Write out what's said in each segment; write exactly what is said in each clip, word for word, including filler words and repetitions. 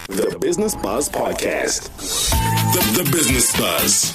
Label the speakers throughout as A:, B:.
A: The Business Buzz Podcast. The, the Business Buzz.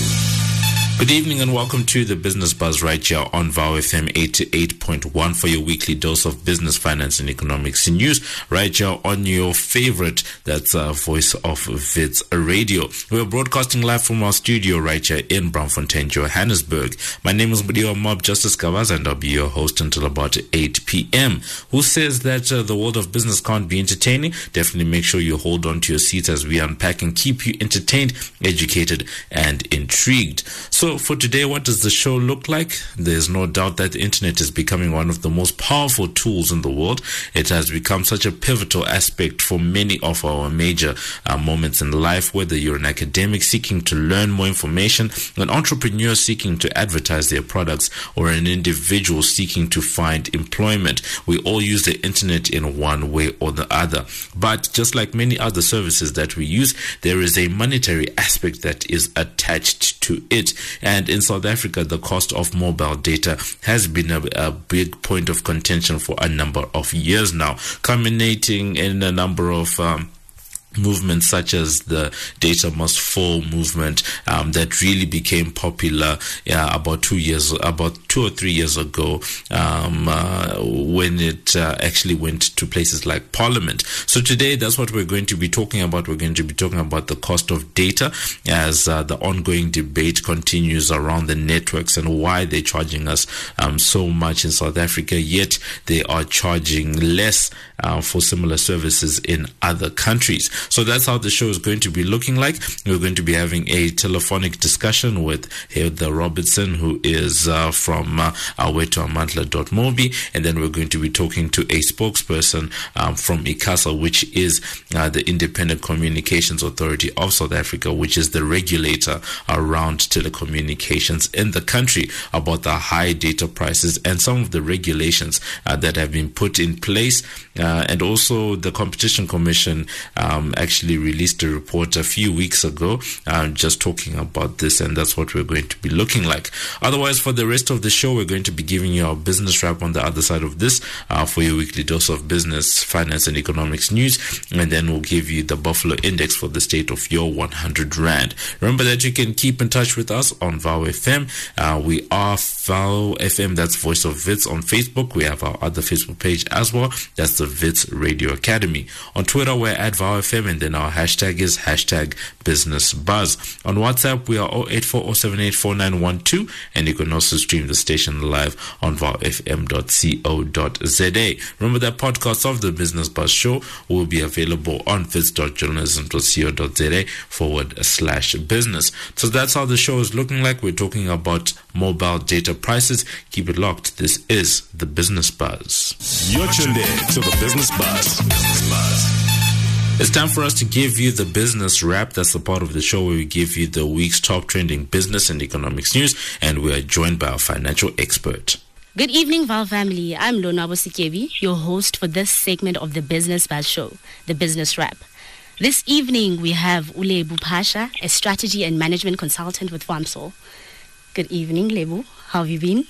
A: Good evening and welcome to the Business Buzz right here on V O W F M eighty-eight point one for your weekly dose of business, finance and economics news right here on your favorite, that's uh, Voice of Wits Radio. We're broadcasting live from our studio right here in Braamfontein, Johannesburg. My name is Mudiwa Mob Justice Kavaz and I'll be your host until about eight p.m. Who says that uh, the world of business can't be entertaining? Definitely make sure you hold on to your seats as we unpack and keep you entertained, educated and intrigued. So So for today, what does the show look like? There's no doubt that the internet is becoming one of the most powerful tools in the world. It has become such a pivotal aspect for many of our major uh, moments in life, whether you're an academic seeking to learn more information, an entrepreneur seeking to advertise their products, or an individual seeking to find employment. We all use the internet in one way or the other. But just like many other services that we use, there is a monetary aspect that is attached to it. And in South Africa, the cost of mobile data has been a, a big point of contention for a number of years now, culminating in a number of um, movements such as the data must fall movement um, that really became popular uh, about two years, about two or three years ago um, uh, when it uh, actually went to places like Parliament. So today, that's what we're going to be talking about. We're going to be talking about the cost of data as uh, the ongoing debate continues around the networks and why they're charging us um, so much in South Africa, yet they are charging less uh, for similar services in other countries. So that's how the show is going to be looking like. We're going to be having a telephonic discussion with Heather Robertson, who is uh, from uh, Awetu Amandla dot mobi, and then we're going to be talking to a spokesperson um, from ICASA, which is uh, the Independent Communications Authority of South Africa, which is the regulator around telecommunications in the country, about the high data prices and some of the regulations uh, that have been put in place. Uh, and also the Competition Commission um, actually released a report a few weeks ago uh, just talking about this, and that's what we're going to be looking like. Otherwise, for the rest of the show, we're going to be giving you our business wrap on the other side of this uh, for your weekly dose of business, finance and economics news, and then we'll give you the Buffalo Index for the state of your one hundred rand. Remember that you can keep in touch with us on V O W F M. Uh, we are V O W F M, that's Voice of Wits on Facebook. We have our other Facebook page as well. That's the Wits Radio Academy. On Twitter, we're at V O W F M, and then our hashtag is hashtag Business Buzz. On WhatsApp, we are zero eight four zero seven eight four nine one two, and you can also stream the station live on V O W F M dot co dot z a. Remember that podcasts of the Business Buzz show will be available on wits dot journalism dot co dot z a forward slash business. So that's how the show is looking like. We're talking about mobile data prices. Keep it locked. This is the Business Buzz. You're tuned in to the Business Buzz. Business Buzz. It's time for us to give you the business wrap. That's the part of the show where we give you the week's top trending business and economics news, and we are joined by our financial expert.
B: Good evening, Val family. I'm Lonabo Sikebi, your host for this segment of the Business Buzz Show, the Business Wrap. This evening, we have Ulebu Pasha, a strategy and management consultant with FAMSOL. Good evening, Lebu. How have you been?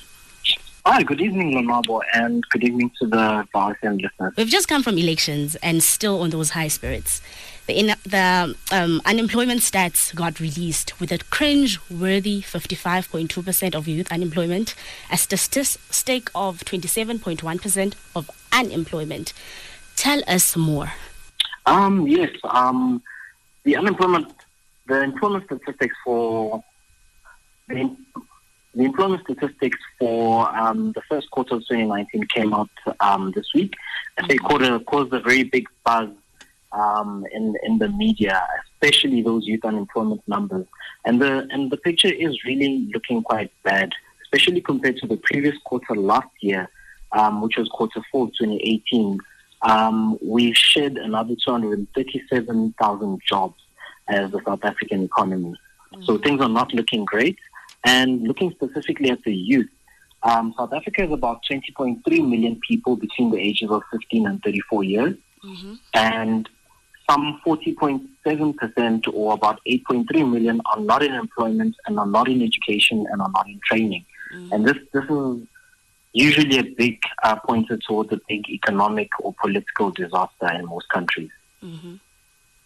C: Hi, good evening, Lonabo, and good evening to the V O W F M listeners.
B: We've just come from elections and still on those high spirits. The, in, the um, unemployment stats got released with a cringe-worthy fifty-five point two percent of youth unemployment, a statistic of twenty-seven point one percent of unemployment. Tell us more.
C: Um, yes, um, the unemployment, the employment statistics for the, the employment statistics for um, the first quarter of twenty nineteen came out um, this week, and they caused a, caused a very big buzz um, in in the media, especially those youth unemployment numbers. And the and the picture is really looking quite bad, especially compared to the previous quarter last year, um, which was quarter four of twenty eighteen. Um, we've shed another two hundred thirty-seven thousand jobs as the South African economy. Mm-hmm. So things are not looking great. And looking specifically at the youth, um, South Africa is about twenty point three million people between the ages of fifteen and thirty-four years. Mm-hmm. And some forty point seven percent, or about eight point three million, are not in employment and are not in education and are not in training. Mm-hmm. And this, this is usually a big uh, pointer towards a big economic or political disaster in most countries.
B: Mm-hmm.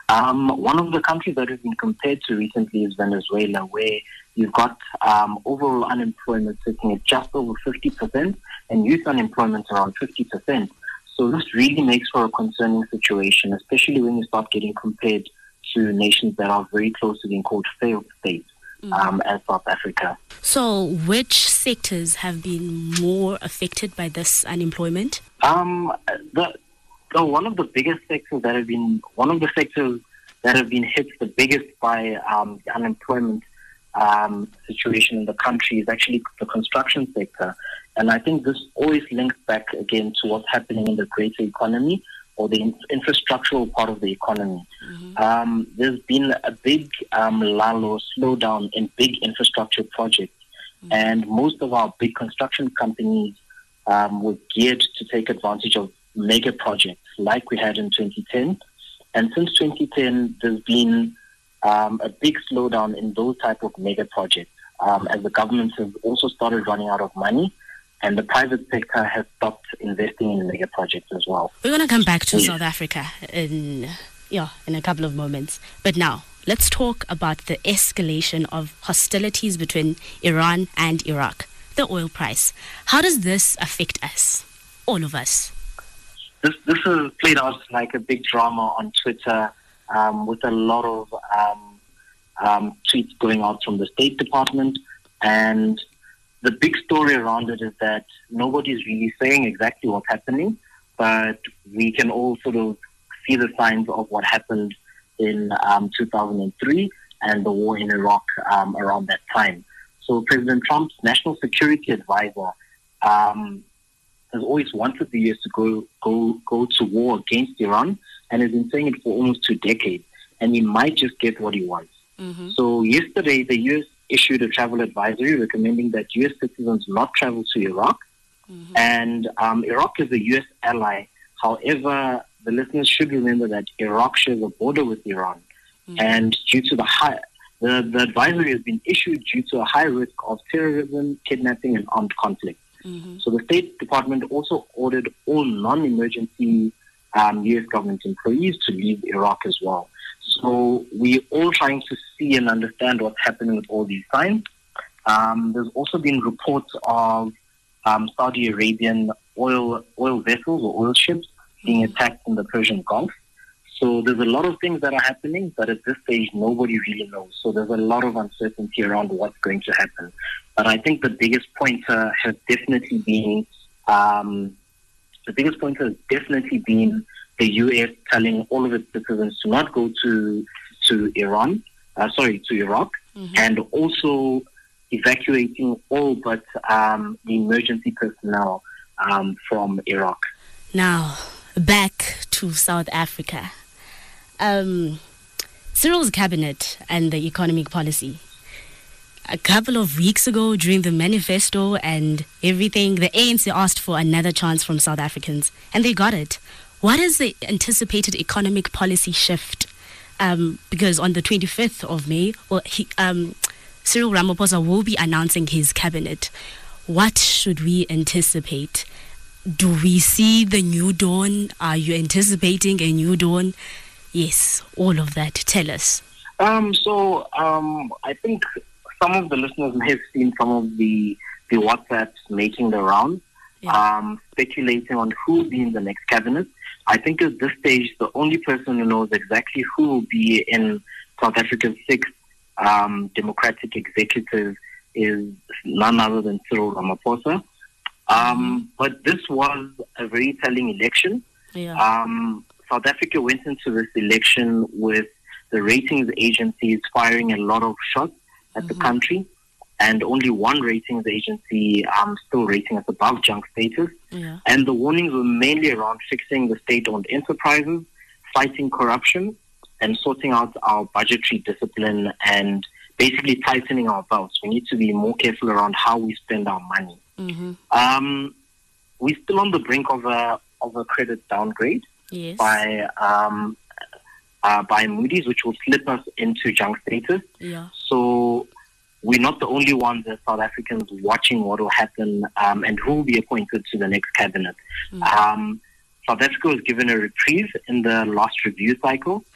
C: Um, one of the countries that has been compared to recently is Venezuela, where you've got um, overall unemployment sitting at just over fifty percent and youth unemployment around fifty percent. So this really makes for a concerning situation, especially when you start getting compared to nations that are very close to being called failed states, mm-hmm. um, as South Africa.
B: So which sectors have been more affected by this unemployment?
C: Um, the, the one of the biggest sectors that have been, one of the sectors that have been hit the biggest by um, the unemployment um, situation in the country is actually the construction sector. And I think this always links back again to what's happening in the greater economy, or the infrastructural part of the economy. Mm-hmm. Um, there's been a big um, lull or slowdown in big infrastructure projects. Mm-hmm. And most of our big construction companies um, were geared to take advantage of mega projects like we had in twenty ten. And since twenty ten, there's been um, a big slowdown in those type of mega projects, um, as the government has also started running out of money. And the private sector has stopped investing in mega projects as well.
B: We're going to come back to yes. South Africa in, yeah, in a couple of moments. But now, let's talk about the escalation of hostilities between Iran and Iraq. The oil price. How does this affect us, all of us?
C: This this has played out like a big drama on Twitter, um, with a lot of um, um, tweets going out from the State Department. And the big story around it is that nobody's really saying exactly what's happening, but we can all sort of see the signs of what happened in um, two thousand three and the war in Iraq um, around that time. So President Trump's national security advisor um, has always wanted the U S to go, go, go to war against Iran, and has been saying it for almost two decades, and he might just get what he wants. Mm-hmm. So yesterday, the U S issued a travel advisory recommending that U S citizens not travel to Iraq. Mm-hmm. And um, Iraq is a U S ally. However, the listeners should remember that Iraq shares a border with Iran. Mm-hmm. And due to the high, the, the advisory has been issued due to a high risk of terrorism, kidnapping, and armed conflict. Mm-hmm. So the State Department also ordered all non-emergency um, U S government employees to leave Iraq as well. So we're all trying to see and understand what's happening with all these signs. Um, there's also been reports of um, Saudi Arabian oil oil vessels or oil ships being attacked in the Persian Gulf. So there's a lot of things that are happening, but at this stage, nobody really knows. So there's a lot of uncertainty around what's going to happen. But I think the biggest pointer has definitely been um, the biggest pointer has definitely been the U S telling all of its citizens to not go to to Iran, uh, sorry, to Iraq, mm-hmm. and also evacuating all but um, the emergency personnel um, from Iraq.
B: Now, back to South Africa. Um, Cyril's cabinet and the economic policy. A couple of weeks ago, during the manifesto and everything, the A N C asked for another chance from South Africans, and they got it. What is the anticipated economic policy shift? Um, because on the twenty-fifth of May, well, he, um, Cyril Ramaphosa will be announcing his cabinet. What should we anticipate? Do we see the new dawn? Are you anticipating a new dawn? Yes, all of that. Tell us.
C: Um, so um, I think some of the listeners may have seen some of the, the WhatsApps making the rounds, yeah. um, speculating on who will be in the next cabinet. I think at this stage, the only person who knows exactly who will be in South Africa's sixth um, democratic executive is none other than Cyril Ramaphosa. Um, but this was a very telling election.
B: Yeah.
C: Um, South Africa went into this election with the ratings agencies firing a lot of shots at mm-hmm. the country, and only one ratings agency um, still rating us above junk status.
B: Yeah.
C: And the warnings were mainly around fixing the state-owned enterprises, fighting corruption, and sorting out our budgetary discipline, and basically tightening our belts. We need to be more careful around how we spend our money.
B: Mm-hmm.
C: Um, we're still on the brink of a of a credit downgrade
B: yes.
C: by um, uh, by Moody's, which will slip us into junk status.
B: Yeah.
C: So we're not the only ones as South Africans watching what will happen um, and who will be appointed to the next cabinet. Mm-hmm. Um, South Africa was given a reprieve in the last review cycle,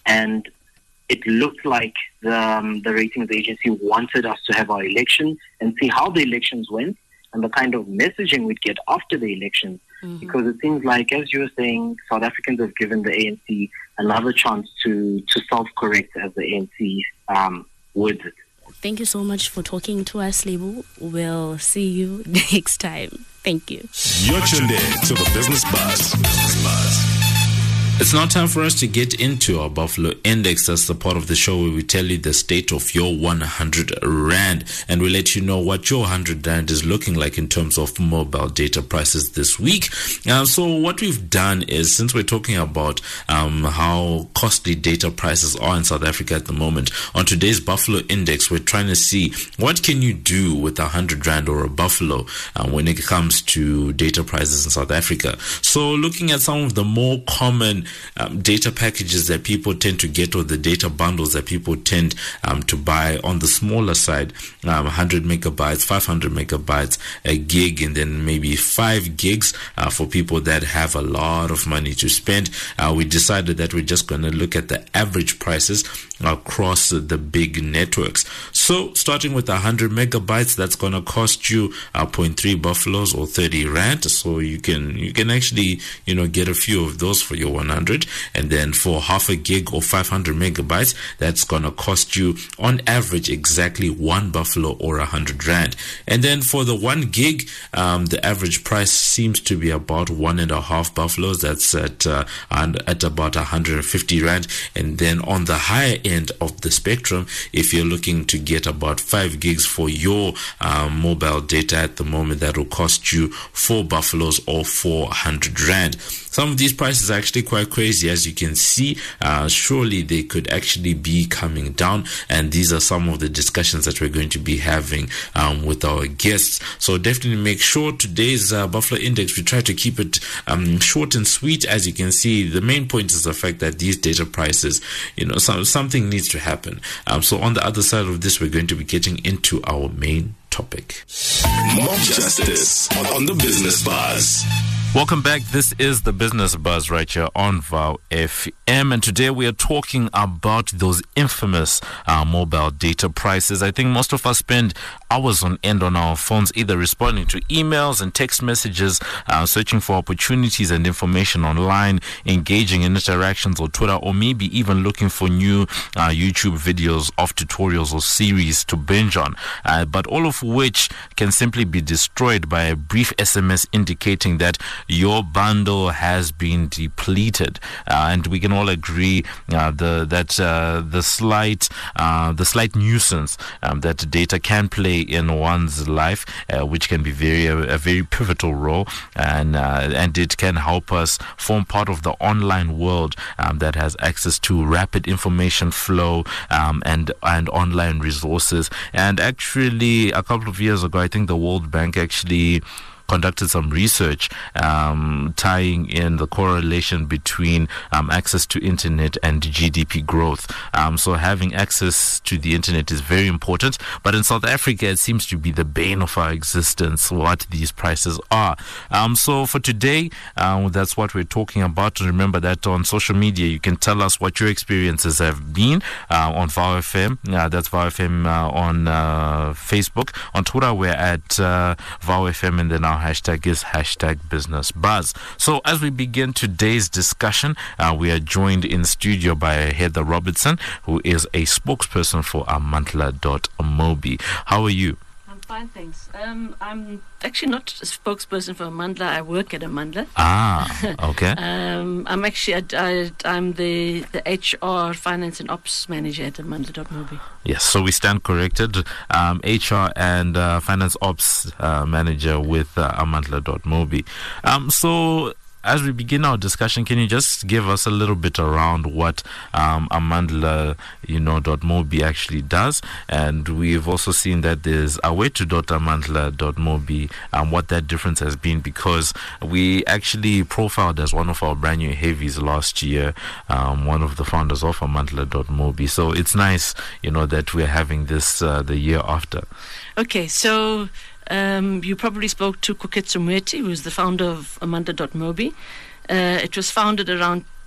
C: and it looked like the, um, the ratings agency wanted us to have our election and see how the elections went and the kind of messaging we'd get after the election. Mm-hmm. Because it seems like, as you were saying, South Africans have given the A N C another chance to, to self-correct as the A N C um, would.
B: Thank you so much for talking to us, Lebo. We'll see you next time. Thank you.
A: You're tuned in to the Business Buzz. Business Buzz. It's now time for us to get into our Buffalo Index. That's the part of the show where we tell you the state of your one hundred rand, and we let you know what your one hundred rand is looking like in terms of mobile data prices this week. Uh, so what we've done is, since we're talking about um, how costly data prices are in South Africa at the moment, on today's Buffalo Index, we're trying to see what can you do with a one hundred rand or a Buffalo uh, when it comes to data prices in South Africa. So looking at some of the more common Um, data packages that people tend to get, or the data bundles that people tend um, to buy on the smaller side, um, one hundred megabytes, five hundred megabytes, a gig, and then maybe five gigs uh, for people that have a lot of money to spend. Uh, we decided that we're just going to look at the average prices across the big networks. So starting with one hundred megabytes, that's going to cost you uh, zero point three buffaloes or thirty rand. So you can you can actually you know get a few of those for your one hundred. And then for half a gig or five hundred megabytes, that's going to cost you on average exactly one buffalo or one hundred rand. And then for the one gig, um, the average price seems to be about one and a half buffaloes. That's at uh, and at about one hundred fifty rand. And then on the higher end of the spectrum, if you're looking to get about five gigs for your um, mobile data at the moment, that will cost you four buffaloes or four hundred rand. Some of these prices are actually quite crazy, as you can see. Uh, surely they could actually be coming down, and these are some of the discussions that we're going to be having um, with our guests. So definitely make sure today's uh, Buffalo Index, we try to keep it um, short and sweet. As you can see, the main point is the fact that these data prices, you know, some, something needs to happen. Um, so on the other side of this, we're going to be getting into our main topic.
D: Mob Justice on, on the Business Buzz.
A: Welcome back. This is the Business Buzz right here on V O W F M, and today we are talking about those infamous uh, mobile data prices. I think most of us spend hours on end on our phones, either responding to emails and text messages, uh, searching for opportunities and information online, engaging in interactions or Twitter, or maybe even looking for new uh, YouTube videos of tutorials or series to binge on, uh, but all of which can simply be destroyed by a brief S M S indicating that your bundle has been depleted. Uh, and we can all agree uh, the, that uh, the slight uh, the slight nuisance um, that data can play in one's life, uh, which can be very a, a very pivotal role, and uh, and it can help us form part of the online world um, that has access to rapid information flow um, and and online resources. And actually, a couple of years ago, I think the World Bank actually conducted some research um, tying in the correlation between um, access to internet and G D P growth. Um, so having access to the internet is very important, but in South Africa it seems to be the bane of our existence what these prices are. Um, so for today, um, that's what we're talking about. Remember that on social media you can tell us what your experiences have been uh, on V O W F M. Uh, that's V O W F M uh, on uh, Facebook. On Twitter we're at uh, V O W F M, and then our hashtag is hashtag Business Buzz. So as we begin today's discussion, uh, we are joined in studio by Heather Robertson, who is a spokesperson for amandla dot mobi. How are you?
E: I'm fine, thanks. Um, I'm actually not a spokesperson for Amandla. I work at Amandla.
A: Ah, okay.
E: um, I'm actually I, I, I'm the, the H R, Finance and Ops Manager at amandla dot mobi.
A: Yes, so we stand corrected. Um, H R and uh, Finance Ops uh, Manager with uh, amandla dot mobi. Um, so as we begin our discussion, can you just give us a little bit around what um, Amandla, you know, .mobi actually does? And we've also seen that there's Awetu dot amandla dot mobi, and what that difference has been, because we actually profiled as one of our brand new heavies last year, um, one of the founders of amandla dot mobi. So it's nice, you know, that we're having this uh, the year after.
E: Okay, so Um, you probably spoke to Koketso Mweti, who is the founder of amandla dot mobi. Uh, it was founded around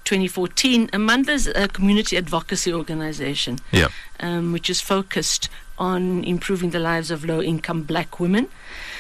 E: twenty fourteen, Amandla is a community advocacy organization,
A: yeah.
E: um, which is focused on improving the lives of low-income black women.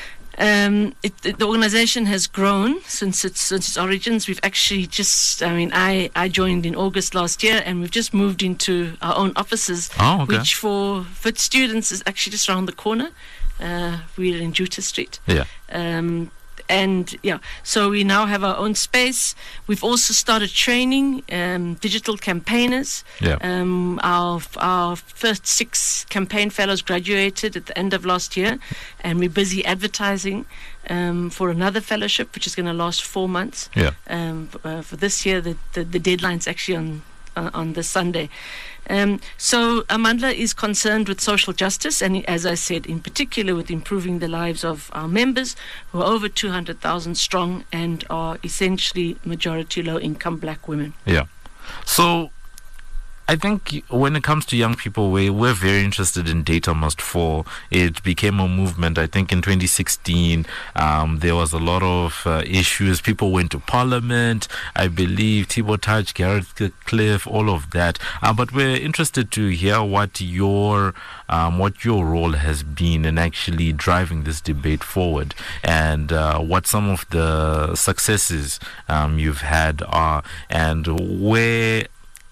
E: Um, it, it, the organization has grown since its, since its origins. We've actually just, I mean, I, I joined in August last year, and we've just moved into our own offices,
A: oh, okay.
E: which for Fit students is actually just around the corner. Uh, we're in Jutta Street.
A: Yeah.
E: Um, and yeah, so we now have our own space. We've also started training um, digital campaigners.
A: Yeah.
E: Um, our our first six campaign fellows graduated at the end of last year, and we're busy advertising um, for another fellowship, which is going to last four months.
A: Yeah.
E: Um, uh, for this year, the the, the deadline's actually on uh, on this Sunday. Um, so Amandla is concerned with social justice, and as I said, in particular with improving the lives of our members, who are over two hundred thousand strong and are essentially majority low-income black women.
A: Yeah. So I think when it comes to young people, we, we're very interested in Data Must Fall. It became a movement. I think in twenty sixteen, um, there was a lot of uh, issues. People went to Parliament, I believe, Thibaut Touch, Gareth Cliff, all of that. Uh, but we're interested to hear what your um, what your role has been in actually driving this debate forward, and uh, what some of the successes um, you've had are, and where,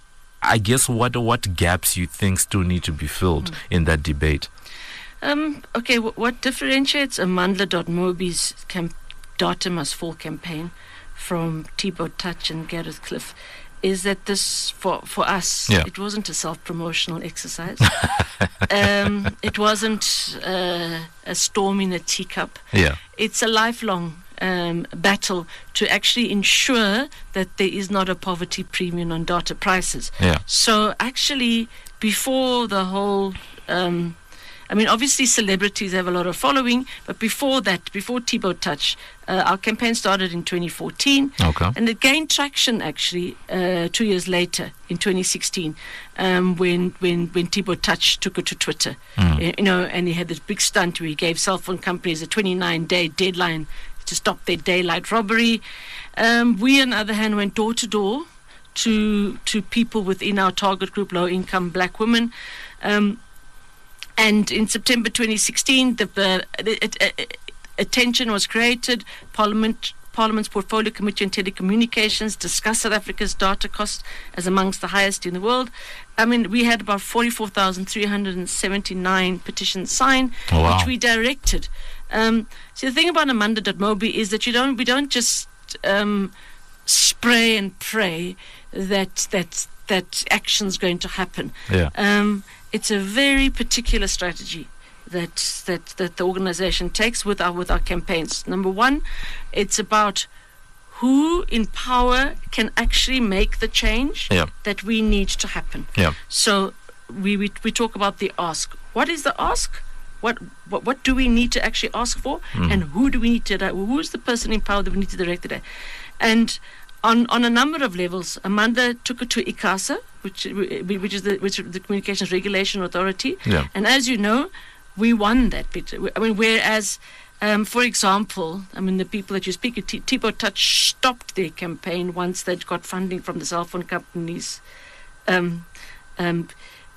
A: I guess, what what gaps you think still need to be filled mm. in that debate.
E: Um, okay, w- what differentiates Amandla.mobi's camp- Data Must Fall campaign from Thibaut Touch and Gareth Cliff is that this, for, for us,
A: yeah.
E: it wasn't a self-promotional exercise. um, it wasn't uh, a storm in a teacup.
A: Yeah.
E: It's a lifelong Um, battle to actually ensure that there is not a poverty premium on data prices.
A: Yeah.
E: So actually, before the whole, um, I mean, obviously celebrities have a lot of following, but before that, before Thibaut Touch, uh, our campaign started in twenty fourteen,
A: okay.
E: and it gained traction actually uh, two years later in twenty sixteen, um, when when when Thibaut Touch took it to Twitter,
A: mm.
E: you know, and he had this big stunt where he gave cell phone companies a twenty-nine day deadline to stop their daylight robbery. Um, we, on the other hand, went door to door to to people within our target group, low-income black women. Um, and in September twenty sixteen, the uh, it, it, attention was created. Parliament Parliament's Portfolio Committee on Telecommunications discussed South Africa's data costs as amongst the highest in the world. I mean, we had about forty-four thousand three hundred seventy-nine petitions signed,
A: oh, wow.
E: which we directed. Um, so the thing about Amandla.mobi is that you don't, we don't just um, spray and pray that that that action's going to happen.
A: Yeah.
E: Um, it's a very particular strategy that that that the organisation takes with our with our campaigns. Number one, it's about who in power can actually make the change
A: yeah.
E: that we need to happen.
A: Yeah.
E: So we, we we talk about the ask. What is the ask? What, what what do we need to actually ask for,
A: mm.
E: and who do we need to? Who is the person in power that we need to direct it at? And on on a number of levels, Amanda took it to ICASA, which which is the which is the Communications Regulation Authority,
A: yeah.
E: and as you know, we won that bit. I mean, whereas, um, for example, I mean the people that you speak, T- Thibaut Touch stopped their campaign once they'd got funding from the cell phone companies. Um, um,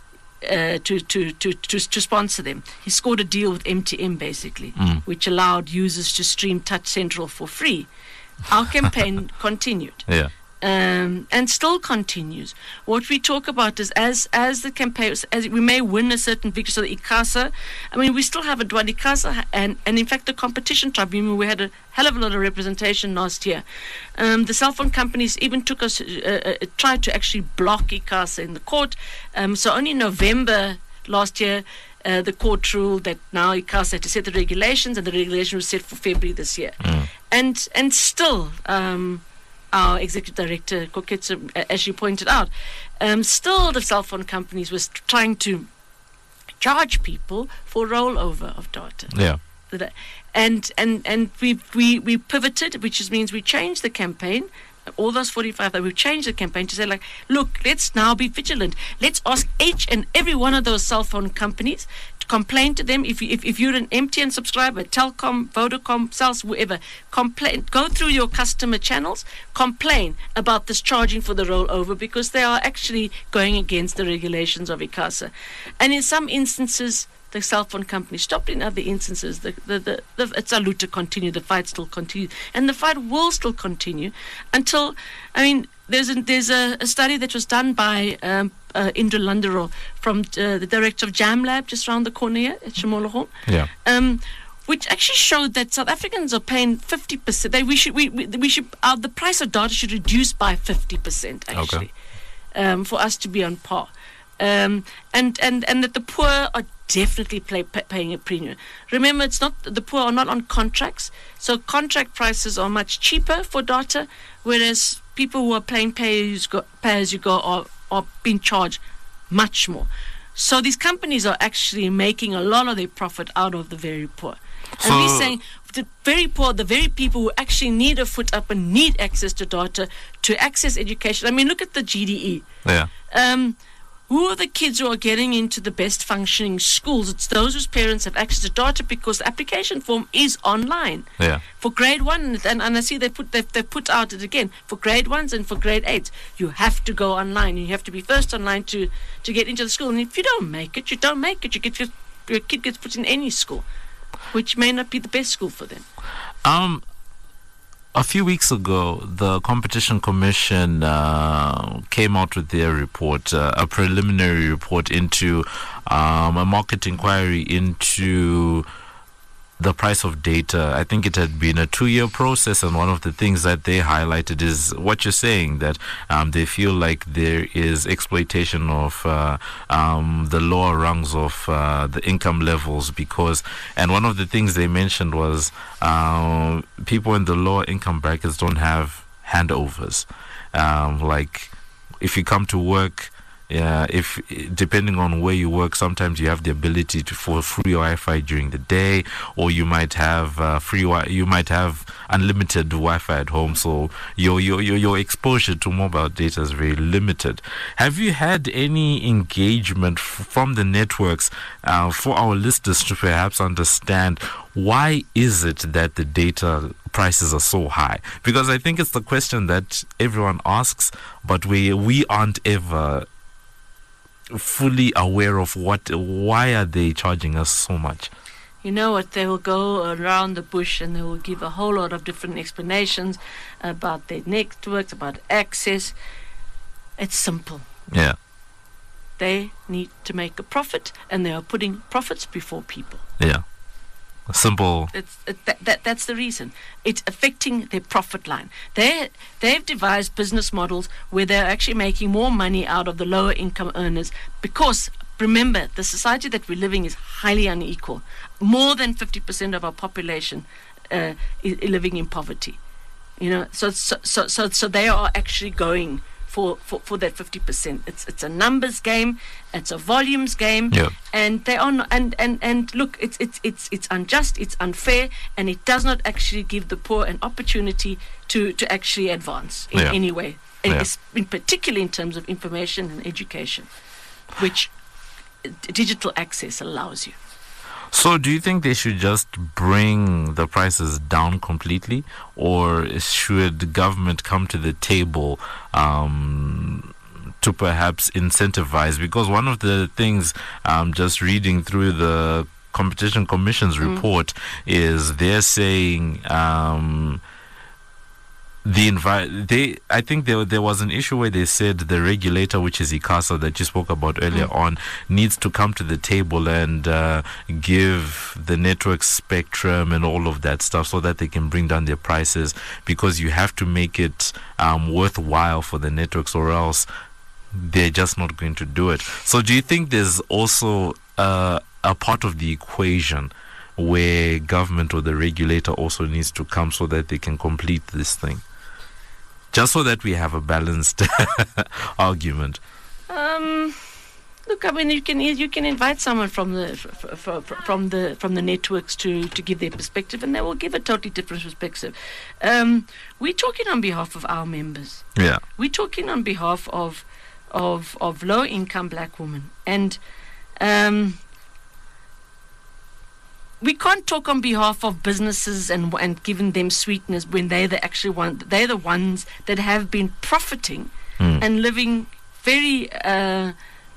E: Uh, to, to, to, to, to sponsor them. He scored a deal with M T M basically,
A: mm.
E: which allowed users to stream Touch Central for free. Our campaign continued.
A: Yeah.
E: Um, and still continues. What we talk about is as as the campaign, as we may win a certain victory, so the ICASA, I mean, we still have a Dwali ICASA, and, and in fact the competition tribunal, we had a hell of a lot of representation last year. Um, the cell phone companies even took us, uh, uh, tried to actually block ICASA in the court. Um, so only in November last year, uh, the court ruled that now ICASA had to set the regulations, and the regulation was set for February this year.
A: Mm.
E: And and still, um, our executive director, Koketso, as you pointed out, um, still the cell phone companies was trying to charge people for rollover of data.
A: Yeah.
E: And and and we we we pivoted, which just means we changed the campaign. All those forty-five that we've changed the campaign to say, like, look, let's now be vigilant. Let's ask each and every one of those cell phone companies to complain to them. If, you, if if you're an M T N subscriber, Telkom, Vodacom, Cell's, whoever, complain. Go through your customer channels, complain about this charging for the rollover, because they are actually going against the regulations of ICASA. And in some instances, the cell phone company stopped. In other instances, the the, the, the it's allowed to continue. The fight still continues, and the fight will still continue until, I mean, there's a, there's a, a study that was done by um, uh, Indra Landero from uh, the director of Jam Lab just around the corner here at Shimoloho.
A: Yeah. Um,
E: which actually showed that South Africans are paying fifty percent. They, we should we, we, we should uh, the price of data should reduce by fifty percent actually, okay. um, for us to be on par. Um, and, and, and that the poor are definitely play, pay, paying a premium. Remember, it's not the poor are not on contracts, so contract prices are much cheaper for data, whereas people who are paying pay as you go, pay as you go are, are being charged much more. So these companies are actually making a lot of their profit out of the very poor. And so we're saying the very poor, the very people who actually need a foot up and need access to data, to access education. I mean, look at the G D E.
A: Yeah.
E: Um, Who are the kids who are getting into the best functioning schools? It's those whose parents have access to data, because the application form is online.
A: Yeah.
E: For grade one, and, and I see they put they've, they've put out it again for grade ones and for grade eights. You have to go online. You have to be first online to, to get into the school. And if you don't make it, you don't make it. You get your, your kid gets put in any school, which may not be the best school for them.
A: Um. A few weeks ago, the Competition Commission uh, came out with their report, uh, a preliminary report into um, a market inquiry into the price of data. I think it had been a two-year process, and one of the things that they highlighted is what you're saying, that um, they feel like there is exploitation of uh, um, the lower rungs of uh, the income levels, because, and one of the things they mentioned was uh, people in the lower income brackets don't have handovers. Um, like, if you come to work, Yeah, if depending on where you work, sometimes you have the ability to for free Wi-Fi during the day, or you might have uh, free wi- you might have unlimited Wi-Fi at home. So your your your your exposure to mobile data is very limited. Have you had any engagement f- from the networks uh, for our listeners to perhaps understand why is it that the data prices are so high? Because I think it's the question that everyone asks, but we we aren't ever fully aware of what why are they charging us so much.
E: You know what, they will go around the bush and they will give a whole lot of different explanations about their networks, about access. It's simple.
A: Yeah.
E: They need to make a profit, and they are putting profits before people.
A: Yeah. Simple.
E: It's, it, that, that, that's the reason. It's affecting their profit line. They, they've devised business models where they're actually making more money out of the lower income earners, because, remember, the society that we're living is highly unequal. More than fifty percent of our population uh, is, is living in poverty. You know, so so so so, so they are actually going For, for, for that fifty percent. It's it's a numbers game, it's a volumes game,
A: yeah.
E: and they are not, and, and, and look, it's it's it's it's unjust, it's unfair, and it does not actually give the poor an opportunity to, to actually advance in
A: yeah.
E: any way, and
A: yeah.
E: in particular in terms of information and education, which digital access allows you.
A: So do you think they should just bring the prices down completely, or should government come to the table um, to perhaps incentivize? Because one of the things, um, just reading through the Competition Commission's mm. report, is they're saying um, the envi- they I think there there was an issue where they said the regulator, which is ICASA that you spoke about earlier mm. on, needs to come to the table and uh, give the network spectrum and all of that stuff so that they can bring down their prices, because you have to make it um, worthwhile for the networks, or else they're just not going to do it. So do you think there's also uh, a part of the equation where government or the regulator also needs to come so that they can complete this thing? Just so that we have a balanced argument.
E: Um, look, I mean, you can you can invite someone from the from the from the networks to, to give their perspective, and they will give a totally different perspective. Um, we're talking on behalf of our members.
A: Yeah,
E: we're talking on behalf of of of low income black women, and um, we can't talk on behalf of businesses and and giving them sweetness when they're the actually one. They're the ones that have been profiting mm. and living very uh,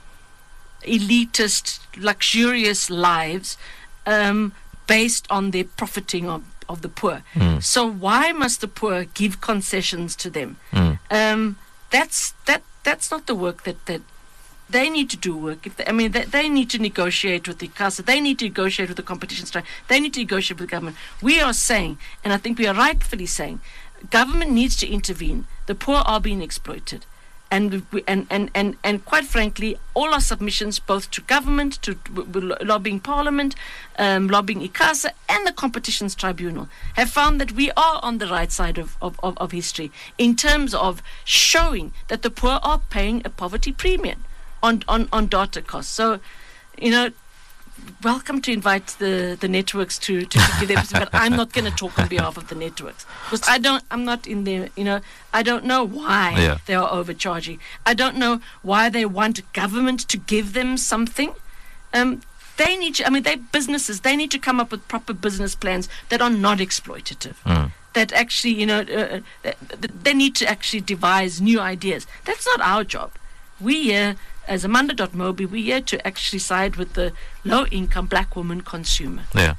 E: elitist, luxurious lives um, based on their profiting of, of the poor. Mm. So why must the poor give concessions to them? Mm. Um, that's that. That's not the work that that. They need to do work. If they, I mean, they, they need to negotiate with the ICASA. They need to negotiate with the competition strike. They need to negotiate with the government. We are saying, and I think we are rightfully saying, government needs to intervene. The poor are being exploited. And, we, and, and, and, and quite frankly, all our submissions, both to government, to lobbying Parliament, um, lobbying ICASA, and the Competitions Tribunal, have found that we are on the right side of, of, of, of history in terms of showing that the poor are paying a poverty premium on, on, on data costs. So, you know, welcome to invite the, the networks to, to, to give their perspective, but I'm not going to talk on behalf of the networks. Because I don't, I'm not in there, you know, I don't know why yeah. they are overcharging. I don't know why they want government to give them something. Um, they need to, I mean, they're businesses. They need to come up with proper business plans that are not exploitative. Mm. That actually, you know, uh, they, they need to actually devise new ideas. That's not our job. We here, as Amandla dot mobi, we're here to actually side with the low-income black woman consumer.
A: Yeah.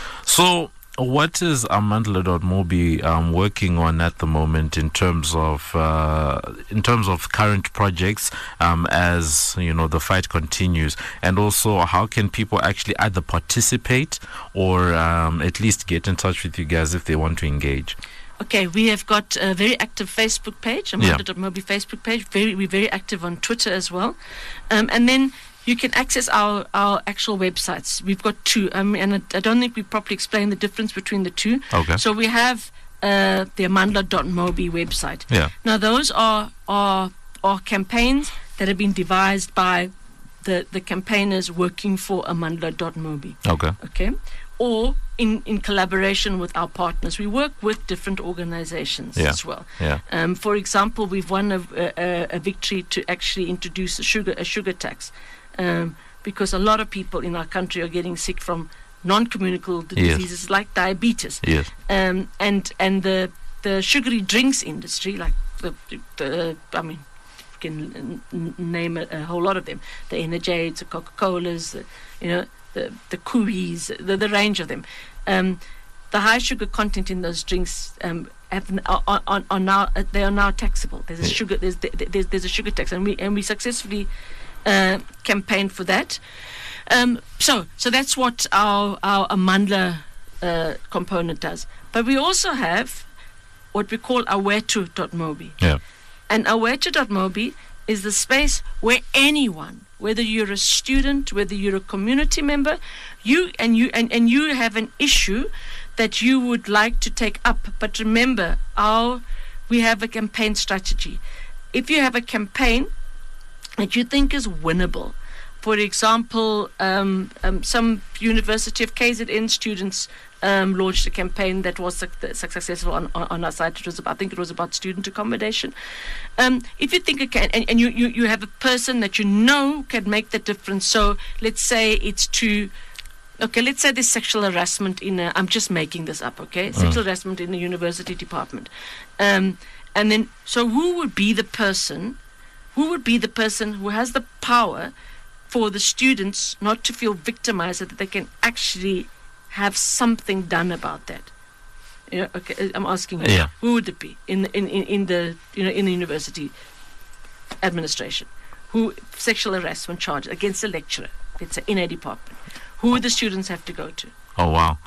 A: So what is Amandla dot mobi um, working on at the moment in terms of uh, in terms of current projects um, as you know the fight continues, and also how can people actually either participate or um, at least get in touch with you guys if they want to engage?
E: Okay, we have got a very active Facebook page, Amandla dot mobi yeah. Facebook page. Very, we're very active on Twitter as well. Um, and then you can access our, our actual websites. We've got two, um, and I, I don't think we properly explained the difference between the two.
A: Okay.
E: So we have uh, the Amandla dot mobi website.
A: Yeah.
E: Now, those are, are, are campaigns that have been devised by the, the campaigners working for Amandla dot mobi.
A: Okay.
E: Okay. Or in, in collaboration with our partners. We work with different organizations
A: yeah.
E: as well.
A: Yeah.
E: Um, for example, we've won a, a, a victory to actually introduce a sugar a sugar tax um, because a lot of people in our country are getting sick from non-communicable diseases yes. like diabetes.
A: Yes.
E: Um, and and the the sugary drinks industry, like the, the I mean, you can n- name a, a whole lot of them, the Energiades, the Coca-Colas, the, you know, the the Kuis, the, the range of them. Um, the high sugar content in those drinks um, have, are, are, are now uh, they are now taxable. There's a yeah. sugar there's, there's there's a sugar tax, and we and we successfully uh, campaigned for that. Um, so so that's what our our Amandla uh, component does. But we also have what we call Awetu dot mobi.
A: Yeah.
E: And Awetu dot mobi is the space where anyone, whether you're a student, whether you're a community member, you and you and, and you have an issue that you would like to take up. But remember, our we have a campaign strategy. If you have a campaign that you think is winnable, for example, um, um, some University of K Z N students um, launched a campaign that was su- successful on, on, on our site. It was about, I think it was about student accommodation. Um, if you think it can, and, and you, you, you have a person that you know can make the difference. So let's say it's to, okay, let's say there's sexual harassment in a, I'm just making this up, okay? Mm. Sexual harassment in the university department. Um, and then, so who would be the person, who would be the person who has the power for the students not to feel victimized, so that they can actually have something done about that? You know, okay, I'm asking you,
A: yeah.
E: who would it be in, in in in the you know in the university administration? Who sexual harassment charges against a lecturer? It's in a department. Who would the students have to go to?
A: Oh wow!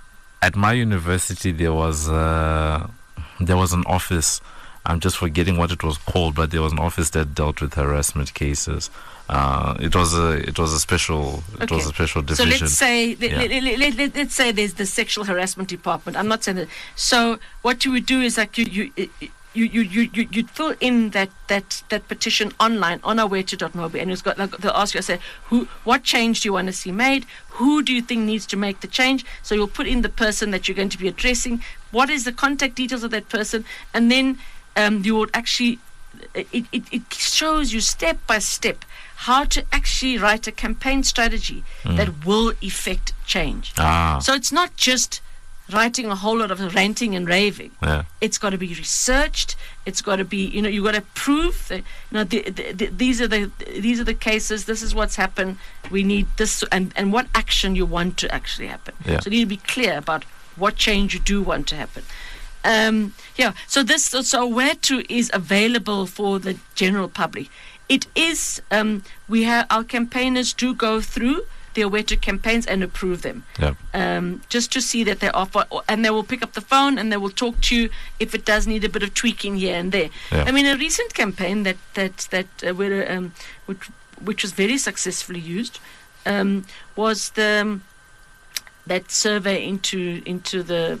A: At my university, there was uh, there was an office. I'm just forgetting what it was called, but there was an office that dealt with harassment cases. Uh, it was a it was a special it
E: okay.
A: was a special division.
E: So let's say let,
A: yeah.
E: let, let, let, let, let's say there's the sexual harassment department. I'm not saying that. So what you would do is like you you you you you you you'd fill in that that that petition online on Awetu dot mobi, and it's got like, they'll ask you, I say, who what change do you want to see made? Who do you think needs to make the change? So you'll put in the person that you're going to be addressing. What is the contact details of that person, and then um, you would actually it, it it shows you step by step how to actually write a campaign strategy mm. that will effect change.
A: Ah.
E: So it's not just writing a whole lot of ranting and raving.
A: Yeah.
E: It's got to be researched. It's got to be, you know, you've got to prove that, you know, the, the, the, these are the these are the cases. This is what's happened. We need this, and, and what action you want to actually happen.
A: Yeah.
E: So you need to be clear about what change you do want to happen. Um, yeah. So this, so Soweto is available for the general public. It is. Um, we have our campaigners do go through the Soweto campaigns and approve them,
A: yep.
E: um, just to see that they're off, and they will pick up the phone and they will talk to you if it does need a bit of tweaking here and there.
A: Yeah.
E: I mean, a recent campaign that that that uh, where, um, which which was very successfully used um, was the um, that survey into into the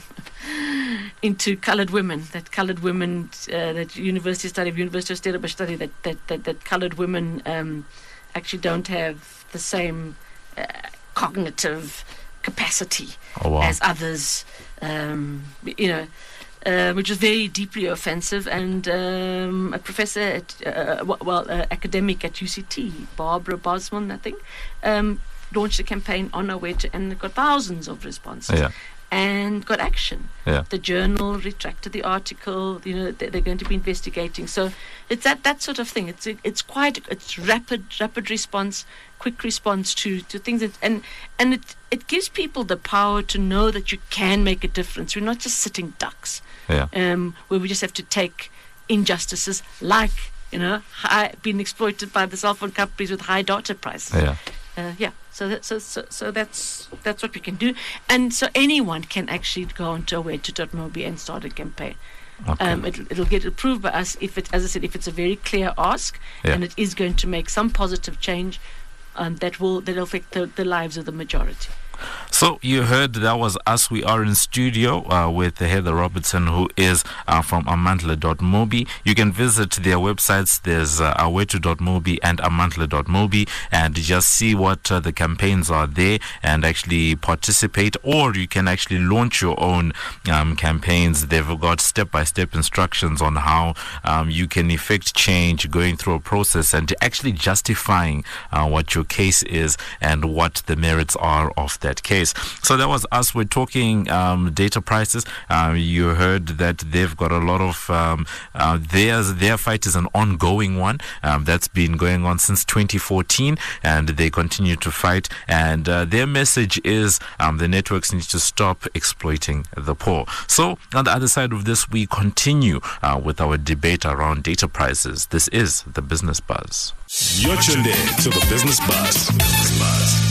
E: into coloured women, that coloured women uh, that university study of University of Stellenbosch study that that that, that coloured women um, actually don't have the same uh, cognitive capacity
A: oh, wow.
E: as others, um, you know, uh, which is very deeply offensive. And um, a professor, at, uh, well, uh, academic at U C T, Barbara Bosman, I think, um, launched a campaign on Soweto, and it got thousands of responses.
A: Yeah.
E: And got action.
A: Yeah.
E: The journal retracted the article. You know, they're going to be investigating. So it's that that sort of thing. It's it's quite it's rapid rapid response, quick response to, to things. That, and and it it gives people the power to know that you can make a difference. We're not just sitting ducks.
A: Yeah.
E: Um, where we just have to take injustices like, you know, high, being exploited by the cell phone companies with high data prices.
A: Yeah.
E: Uh, yeah, so, that, so so so that's that's what we can do, and so anyone can actually go onto Soweto dot mobi and start a campaign.
A: Okay.
E: Um, it, it'll get approved by us if it, as I said, if it's a very clear ask,
A: yeah.
E: and it is going to make some positive change, um, that will that will affect the, the lives of the majority.
A: So you heard that was us. We are in studio uh, with Heather Robertson, who is uh, from amandla dot mobi. You can visit their websites. There's uh, soweto dot mobi and amandla dot mobi, and just see what uh, the campaigns are there and actually participate, or you can actually launch your own um, campaigns. They've got step-by-step instructions on how um, you can effect change, going through a process and actually justifying uh, what your case is and what the merits are of that case. So that was us. We're talking um, data prices. Um, you heard that they've got a lot of um, uh, theirs. Their fight is an ongoing one um, that's been going on since twenty fourteen, and they continue to fight. And uh, their message is um, the networks need to stop exploiting the poor. So on the other side of this, we continue uh, with our debate around data prices. This is the Business Buzz.
D: You're tuned in to the Business Buzz. Business Buzz.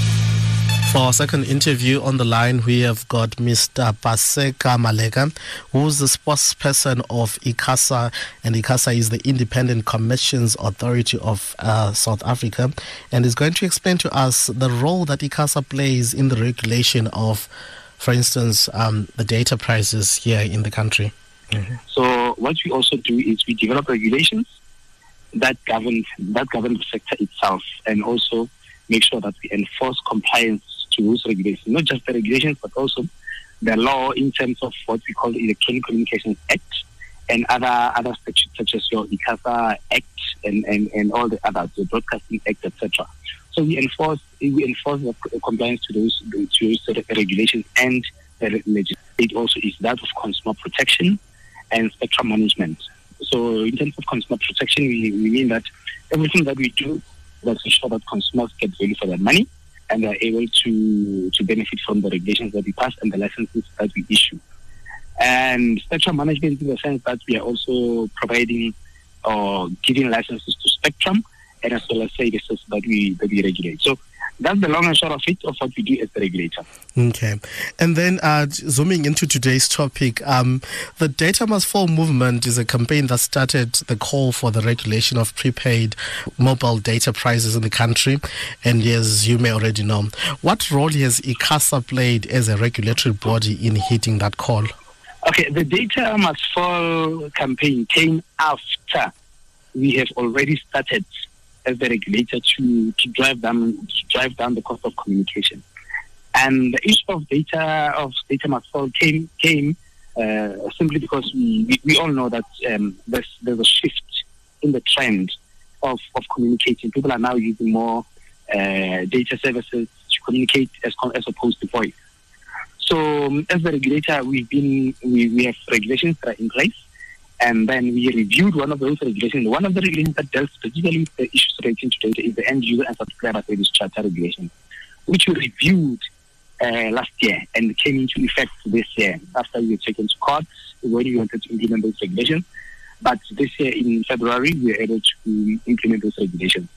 F: For our second interview on the line, we have got Mister Paseka Maleka, who's the spokesperson of ICASA, and ICASA is the Independent Commissions Authority of uh, South Africa, and is going to explain to us the role that ICASA plays in the regulation of, for instance, um, the data prices here in the country.
C: Mm-hmm. So what we also do is we develop regulations that govern that govern the sector itself, and also make sure that we enforce compliance to those regulations, not just the regulations, but also the law in terms of what we call the Electronic Communications Act and other other statutes such as your ICASA Act and, and, and all the others, the Broadcasting Act, et cetera. So we enforce we enforce the compliance to those to those regulations, and the legislation. It also is that of consumer protection and spectrum management. So in terms of consumer protection, we, we mean that everything that we do, let's ensure that consumers get value for their money and are able to, to benefit from the regulations that we pass and the licenses that we issue. And spectrum management in the sense that we are also providing or giving licenses to spectrum, and as well as services that we that we regulate. So that's the long and short of it of what we do as the regulator.
F: Okay. And then uh, zooming into today's topic, um, the Data Must Fall movement is a campaign that started the call for the regulation of prepaid mobile data prices in the country. And as you may already know, what role has ICASA played as a regulatory body in hitting that call?
C: Okay, the Data Must Fall campaign came after we have already started as the regulator to, to drive down to drive down the cost of communication. And the issue of data of data must fall came came uh, simply because we, we, we all know that um, there's there's a shift in the trend of, of communicating. People are now using more uh, data services to communicate as as opposed to voice. So um, as the regulator, we've been we, we have regulations that are in place, and then we reviewed one of those regulations. One of the regulations that deals specifically with the issues relating to data is the End User and Subscriber Service Charter regulation, which we reviewed uh, last year and came into effect this year after we were taken to court when we wanted to implement those regulations. But this year in February, we were able to implement those regulations.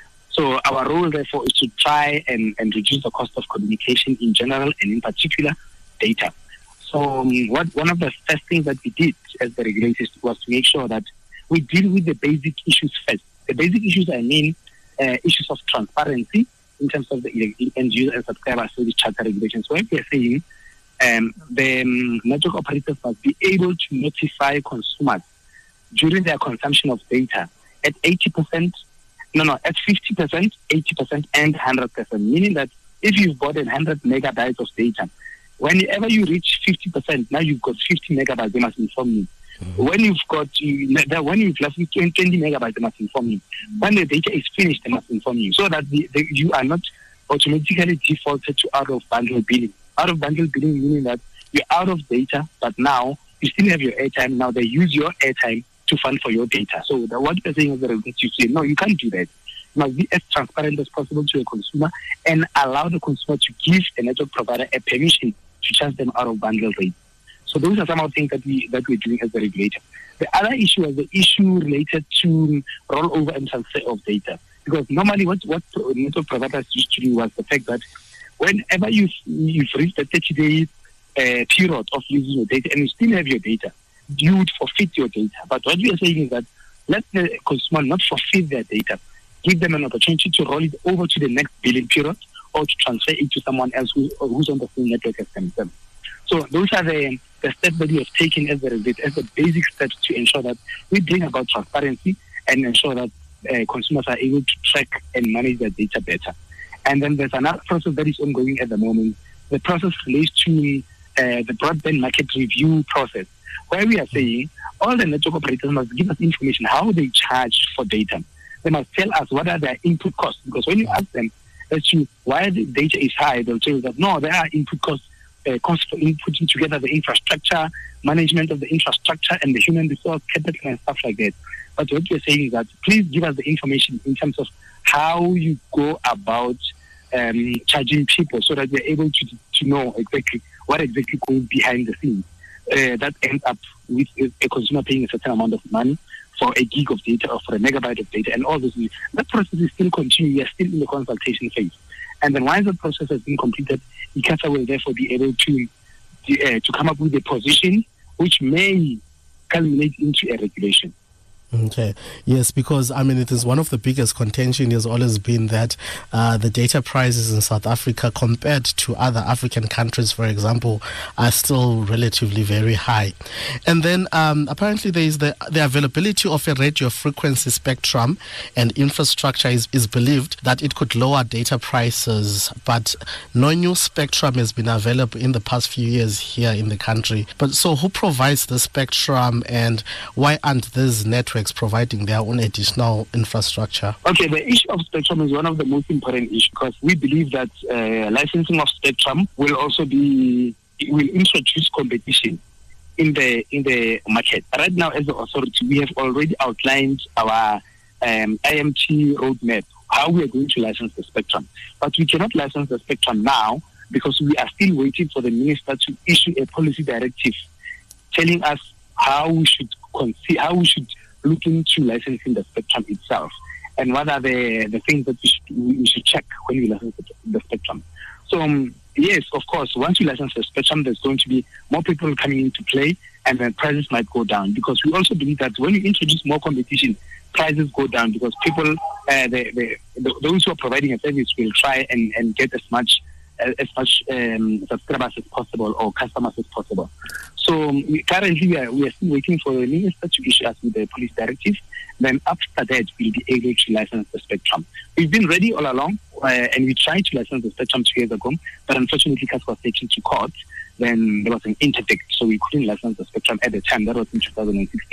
C: So our role, therefore, is to try and, and reduce the cost of communication in general and in particular data. So um, what one of the first things that we did as the regulators was to make sure that we deal with the basic issues first. The basic issues, I mean, uh, issues of transparency in terms of the end user and subscriber service charter regulations. So we are saying um, the um, network operators must be able to notify consumers during their consumption of data at eighty percent, no, no, at fifty percent, eighty percent, and one hundred percent, meaning that if you've bought one hundred megabytes of data, whenever you reach fifty percent, now you've got fifty megabytes, they must inform you. Mm-hmm. When you've got, you, when you've left twenty megabytes, they must inform you. When the data is finished, they must inform you, so that the, the, you are not automatically defaulted to out-of-bundle billing. Out-of-bundle billing meaning that you're out of data, but now you still have your airtime. Now they use your airtime to fund for your data. So the, what you're saying is that you say, no, you can't do that. You must be as transparent as possible to a consumer and allow the consumer to give a network provider a permission to charge them out of bundle rate. So those are some of the things that, we, that we're doing as the regulator. The other issue is the issue related to rollover and transfer of data. Because normally what, what network providers used to do was the fact that whenever you've, you've reached the thirty-day uh, period of using your data and you still have your data, you would forfeit your data. But what we are saying is that let the consumer not forfeit their data. Give them an opportunity to roll it over to the next billing period or to transfer it to someone else who, who's on the same network as themselves. So those are the, the steps that we have taken as the, as the basic steps to ensure that we bring about transparency and ensure that uh, consumers are able to track and manage their data better. And then there's another process that is ongoing at the moment. The process relates to uh, the broadband market review process, where we are saying all the network operators must give us information how they charge for data. They must tell us what are their input costs, because when you ask them as to why the data is high, they'll tell you that no, there are input costs, uh, costs for inputting together the infrastructure, management of the infrastructure, and the human resource capital and stuff like that. But what we're saying is that please give us the information in terms of how you go about um, charging people, so that we're able to to know exactly what exactly goes behind the scenes. Uh, that ends up with a consumer paying a certain amount of money for a gig of data or for a megabyte of data, and all this. That process is still continuing. We are still in the consultation phase. And then once the process has been completed, ICASA will therefore be able to uh, to come up with a position which may culminate into a regulation.
F: Okay. Yes, because I mean it is one of the biggest contention has always been that uh, the data prices in South Africa compared to other African countries, for example, are still relatively very high. And then um, apparently there is the the availability of a radio frequency spectrum and infrastructure is, is believed that it could lower data prices, but no new spectrum has been available in the past few years here in the country. But so who provides the spectrum, and why aren't these networks providing their own additional infrastructure?
C: Okay, the issue of spectrum is one of the most important issues, because we believe that uh, licensing of spectrum will also be will introduce competition in the in the market. Right now, as the authority, we have already outlined our um, I M T roadmap, how we are going to license the spectrum. But we cannot license the spectrum now because we are still waiting for the minister to issue a policy directive telling us how we should consider, how we should look into licensing the spectrum itself, and what are the, the things that we should, we should check when we license the, the spectrum. So, um, yes, of course, once you license the spectrum, there's going to be more people coming into play, and then prices might go down, because we also believe that when you introduce more competition, prices go down, because people, uh, the, the, the, those who are providing a service will try and, and get as much as much um, subscribers as possible or customers as possible. So um, we, currently we are, we are still waiting for the minister to issue us with the police directive. Then after that, we'll be able to license the spectrum. We've been ready all along, uh, and we tried to license the spectrum two years ago, but unfortunately, CASA was taken to court. Then there was an interdict, so we couldn't license the spectrum at the time. That was in two thousand sixteen.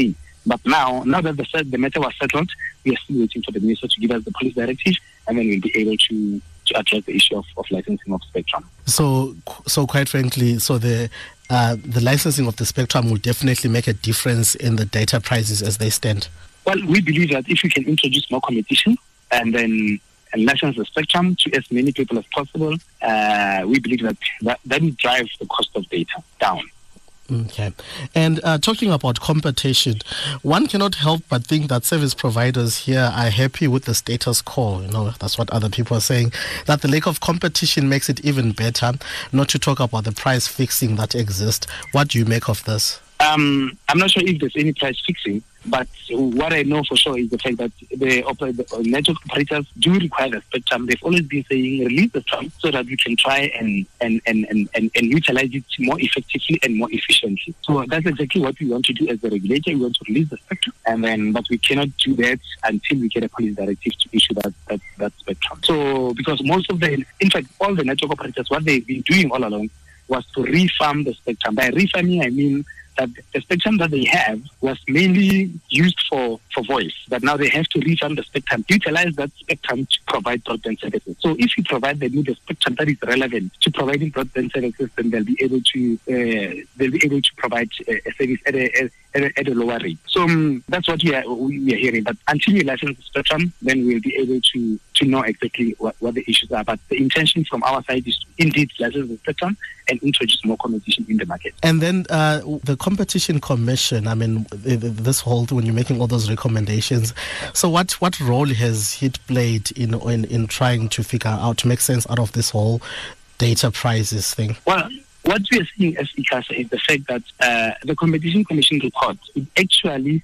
C: But now, now that the, the matter was settled, we are still waiting for the minister to give us the police directive, and then we'll be able to, to address the issue of, of licensing of spectrum.
F: So, so quite frankly, so the uh, the licensing of the spectrum will definitely make a difference in the data prices as they stand.
C: Well, we believe that if we can introduce more competition and then and license the spectrum to as many people as possible, uh, we believe that, that that will drive the cost of data down.
F: Okay. And uh, talking about competition, one cannot help but think that service providers here are happy with the status quo. You know, that's what other people are saying, that the lack of competition makes it even better, not to talk about the price fixing that exists. What do you make of this?
C: Um, I'm not sure if there's any price fixing, but what I know for sure is the fact that the, oper- the network operators do require the spectrum. They've always been saying release the spectrum so that we can try and and, and, and, and, and utilize it more effectively and more efficiently. So that's exactly what we want to do as the regulator. We want to release the spectrum, and then but we cannot do that until we get a police directive to issue that, that, that spectrum. So because most of the, in fact, all the network operators, what they've been doing all along was to refarm the spectrum. By refarming, I mean that the spectrum that they have was mainly used for, for voice, but now they have to refarm the spectrum, utilize that spectrum to provide broadband services. So if you provide them with the spectrum that is relevant to providing broadband services, then they'll be able to uh, they'll be able to provide a, a service at a, at a at a lower rate. So um, that's what we are we are hearing. But until we license the spectrum, then we'll be able to to know exactly what, what the issues are. But the intention from our side is to indeed license the spectrum and introduce more competition in the market.
F: And then uh, the Competition Commission, I mean, this whole, when you're making all those recommendations, so what, what role has it played in, in in trying to figure out, to make sense out of this whole data prices thing?
C: Well, what we are seeing as ICASA is the fact that uh, the Competition Commission report, it actually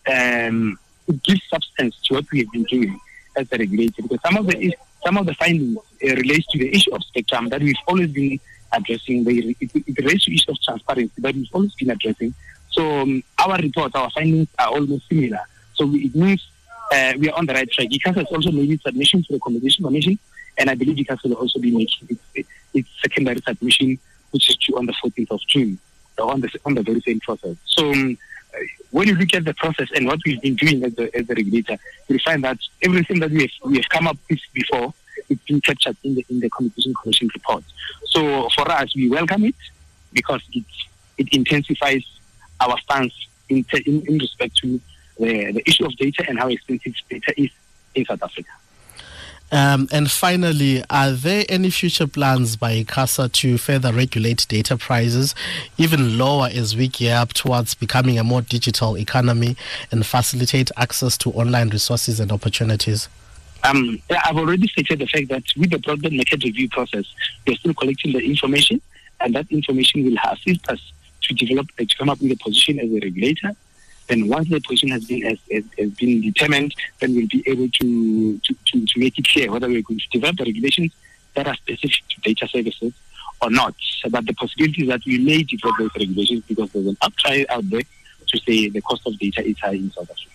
C: um, it gives substance to what we have been doing as a regulator, because some of the some of the findings uh, relates to the issue of spectrum that we've always been addressing. It, it, it relates to the issue of transparency that we've always been addressing. So um, our reports, our findings are almost similar. So we, it means uh, we are on the right track. ICASA has also made its submission to the Competition Commission, and I believe ICASA will also be making its, its secondary submission, which is due on the fourteenth of June, on the on the very same process. So um, when you look at the process and what we've been doing as the, as the regulator, you'll find that everything that we have, we have come up with before, it's been captured in the in the Competition Commission report. So for us, we welcome it because it it intensifies our stance in in, in respect to the, the issue of data and how expensive data is in South Africa.
F: Um, and finally, are there any future plans by ICASA to further regulate data prices even lower as we gear up towards becoming a more digital economy and facilitate access to online resources and opportunities?
C: Um, yeah, I've already stated the fact that with the broadband market review process, we're still collecting the information, and that information will assist us to develop, to come up with a position as a regulator. Then once the position has been has, has, has been determined, then we'll be able to, to, to, to make it clear whether we're going to develop the regulations that are specific to data services or not. But the possibility is that we may develop those regulations because there's an uptry out there to say the cost of data is high in South Africa.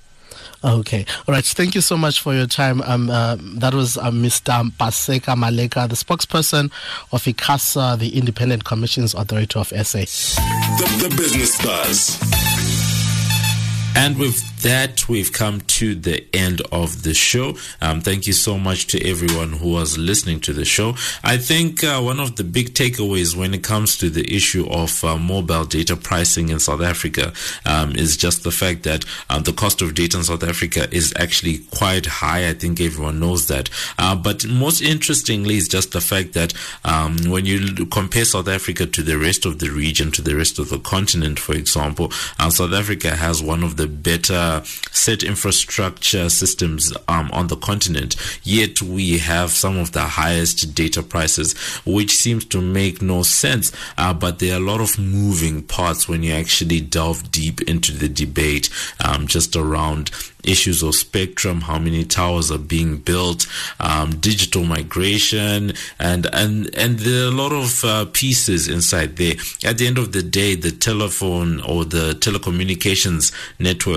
F: Okay. All right. Thank you so much for your time. Um, uh, that was uh, Mister Paseka Maleka, the spokesperson of ICASA, the Independent Commissions Authority of S A.
D: The, the Business Buzz.
A: And with that, we've come to the end of the show. Um, thank you so much to everyone who was listening to the show. I think uh, one of the big takeaways when it comes to the issue of uh, mobile data pricing in South Africa um, is just the fact that uh, the cost of data in South Africa is actually quite high. I think everyone knows that. Uh, but most interestingly is just the fact that um, when you compare South Africa to the rest of the region, to the rest of the continent, for example, uh, South Africa has one of the better set infrastructure systems um, on the continent, yet we have some of the highest data prices, which seems to make no sense. Uh, but there are a lot of moving parts when you actually delve deep into the debate um, just around issues of spectrum, how many towers are being built, um, digital migration, and and and there are a lot of uh, pieces inside there. At the end of the day, the telephone or the telecommunications networks are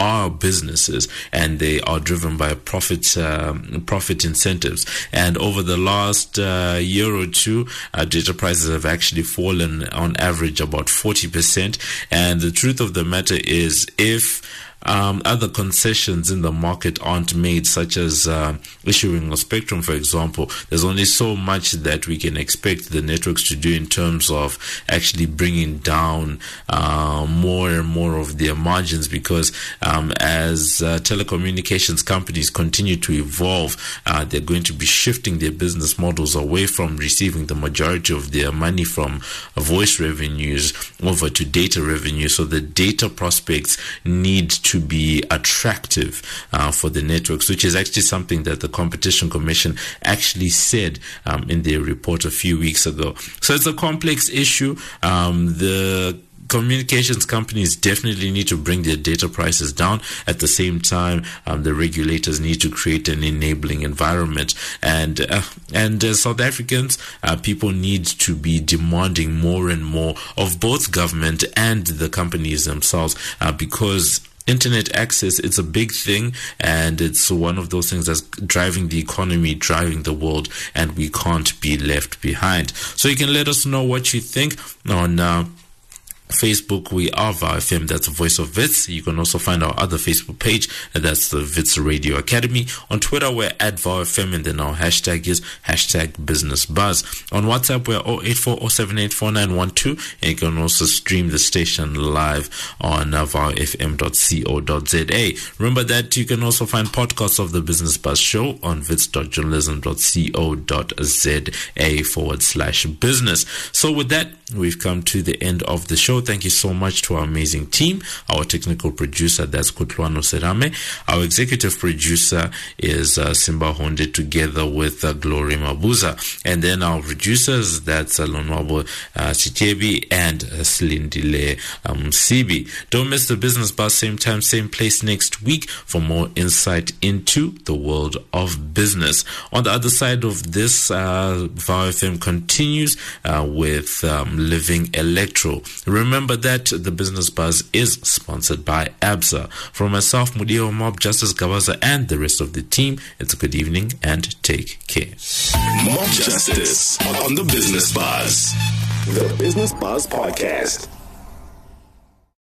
A: are businesses and they are driven by profit um, profit incentives. And over the last uh, year or two, uh, data prices have actually fallen on average about forty percent. And the truth of the matter is, if Um, other concessions in the market aren't made, such as uh, issuing a spectrum, for example, there's only so much that we can expect the networks to do in terms of actually bringing down uh, more and more of their margins, because um, as uh, telecommunications companies continue to evolve, uh, they're going to be shifting their business models away from receiving the majority of their money from voice revenues over to data revenue. So the data prospects need to be attractive uh, for the networks, which is actually something that the Competition Commission actually said um, in their report a few weeks ago. So it's a complex issue. Um, the communications companies definitely need to bring their data prices down. At the same time, um, the regulators need to create an enabling environment. And uh, and uh, South Africans, uh, people need to be demanding more and more of both government and the companies themselves, uh, because internet access, it's a big thing, and it's one of those things that's driving the economy, driving the world, and we can't be left behind. So you can let us know what you think on uh, Facebook. We are V A U F M, that's the Voice of Wits. You can also find our other Facebook page, and that's the Wits Radio Academy. On Twitter, we're at V A U F M, and then our hashtag is hashtag Business Buzz. On WhatsApp, we're zero eight four zero seven eight four nine one two, and you can also stream the station live on uh, V A U F M dot co dot za. Remember that you can also find podcasts of the Business Buzz show on wits dot journalism dot co dot za forward slash business. So with that, we've come to the end of the show. Thank you so much to our amazing team. Our technical producer, that's Kutlwano Serame. Our executive producer is uh, Simba Honde, together with uh, Glory Mabuza. And then our producers, that's uh, Lonwabo uh, Chikebi and uh, Slindile um, Sibi. Don't miss the Business Buzz, same time, same place next week for more insight into the world of business. On the other side of this, uh, V A U F M continues uh, with um, Living Electro. Remember that the Business Buzz is sponsored by A B S A. From myself, Mudio Mob, Justice Gabaza, and the rest of the team, it's a good evening and take care.
D: Mob Justice on the Business Buzz. The Business Buzz Podcast.